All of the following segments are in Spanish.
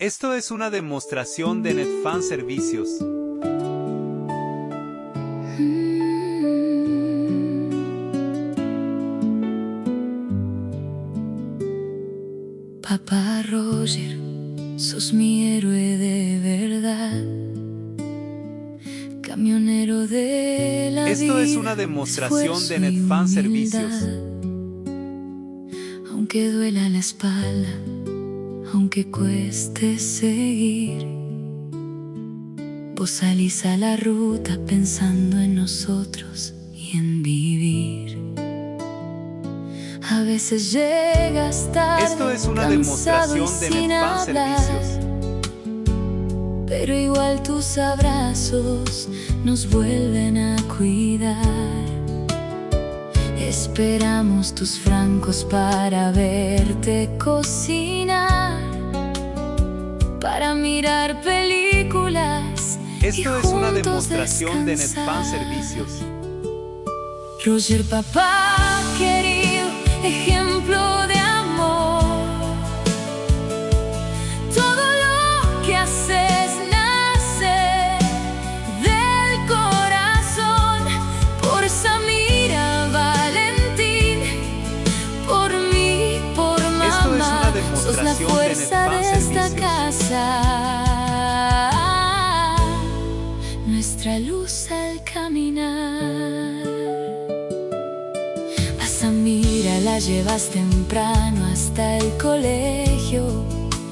Esto es una demostración de Netfan Servicios. Papá Roger, sos mi héroe de verdad, camionero de la vida. Esto es una demostración de Netfan Servicios. Aunque duela la espalda, aunque cueste seguir, vos salís a la ruta pensando en nosotros y en vivir. A veces llegas tarde, esto es una demostración de Netfan Servicios. Pero igual tus abrazos nos vuelven a cuidar. Esperamos tus francos para verte cocinar, para mirar películas. Esto es una demostración de Netfan Servicios. Roger, papá querido, ejemplo de amor. Todo lo que haces nace del corazón. Por Samira, Valentín, por mí, por mamá. Sos la fuerza de esta casa, nuestra luz al caminar. A Samira la llevas temprano hasta el colegio,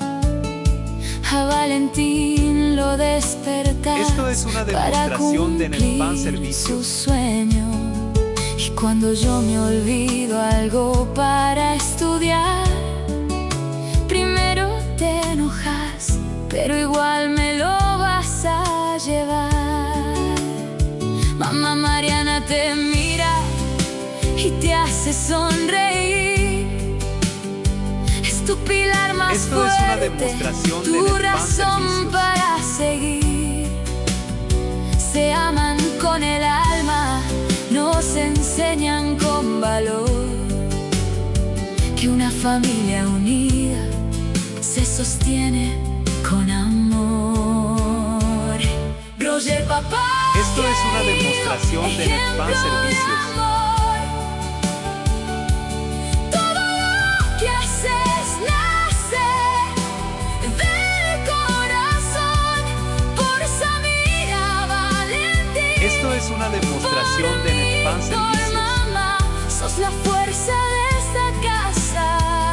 a Valentín lo despertás. Esto es una demostración de Netfan Servicios. Su sueño. Y cuando yo me olvido algo para estudiar, primero te enojas, pero igual me lo vas a llevar. Mamá Mariana te mira y te hace sonreír. Es tu pilar más Esto fuerte, es una demostración de tu Netfan razón Servicios. para seguir. Se aman con el alma, nos enseñan con valor que una familia unida se sostiene con amor. Roger, papá, esto es una demostración de Netfan Servicios. Todo lo que haces nace del corazón. Por Samira, Valentín, Esto es una demostración de Netfan por Servicios. mamá, sos la fuerza de esta casa,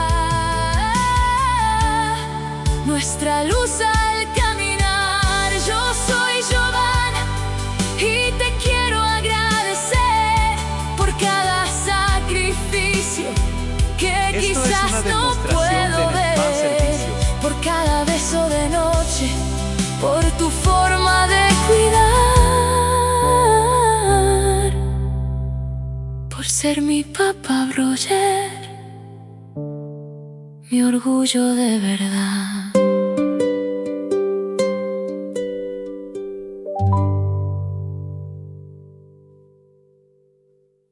nuestra luz al caminar. Yo soy Giovanna y te quiero agradecer por cada sacrificio que Esto es quizás una no demostración puedo de Netfan ver, Servicios. por cada beso de noche, por tu forma de cuidar, por ser mi papá Roger, mi orgullo de verdad.